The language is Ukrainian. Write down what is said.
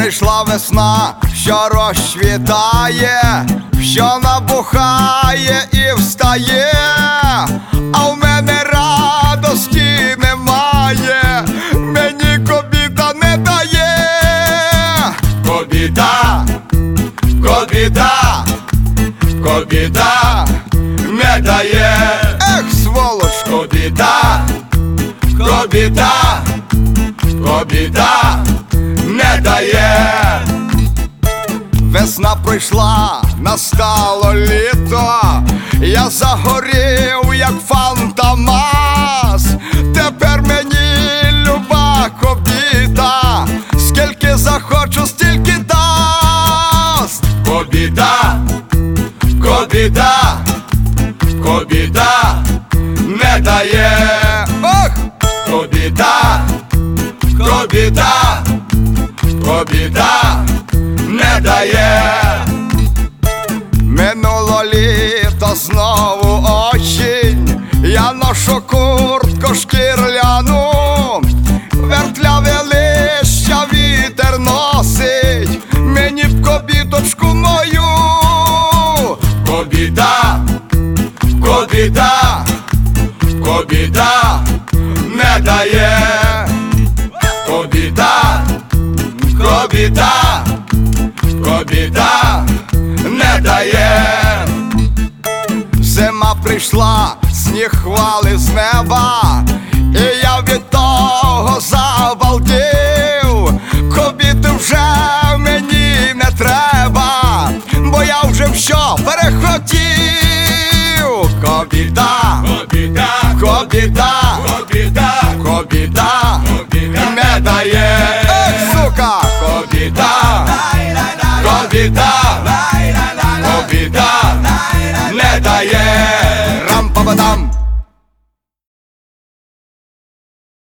Прийшла весна, що розцвітає, що набухає і встає, а в мене радості немає, мені кобіта не дає. Кобіта, кобіта, кобіта не дає. Ех, сволоч! Кобіта, кобіта, кобіта не дає. Весна пройшла, настало літо, я загорів, як фантомас. Тепер мені люба кобіта, скільки захочу, стільки дасть. Кобіта, кобіта, кобіта не дає. Ох! Кобіта, кобіта, кобіта не дає. Минуло літо, знову осінь, я ношу куртку шкіряну, вертляве листя вітер носить, мені б кобіточку мою. Кобіта, кобіта, кобіта не дає. Кобіта, кобіта, кобіта не дає. Зима прийшла, сніг хвали з неба, і я від того забалдів. Кобіти вже мені не треба, бо я вже все перехотів. Кобіта, кобіта, кобіта, кобіта, кобіта не дає. Ех, сука! Кобіта, кобіта, кобіта не дає.